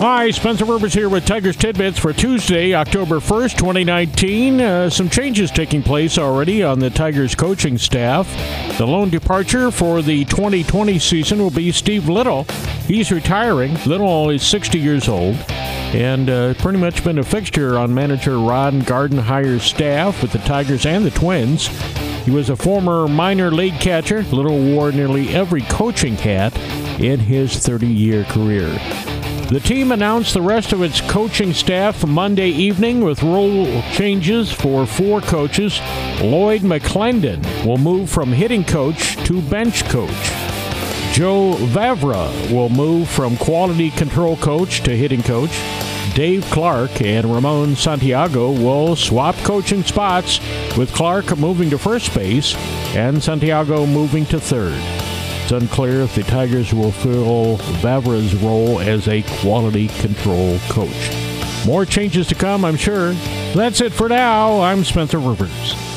Hi, Spencer Rivers here with Tigers Tidbits for Tuesday, October 1st, 2019. Some changes taking place already on the Tigers coaching staff. The lone departure for the 2020 season will be Steve Little. He's retiring. Little is 60 years old and pretty much been a fixture on manager Ron Gardenhire's staff with the Tigers and the Twins. He was a former minor league catcher. Little wore nearly every coaching hat in his 30-year career. The team announced the rest of its coaching staff Monday evening with role changes for 4 coaches. Lloyd McClendon will move from hitting coach to bench coach. Joe Vavra will move from quality control coach to hitting coach. Dave Clark and Ramon Santiago will swap coaching spots, with Clark moving to first base and Santiago moving to third. It's unclear if the Tigers will fill Vavra's role as a quality control coach. More changes to come, I'm sure. That's it for now. I'm Spencer Rivers.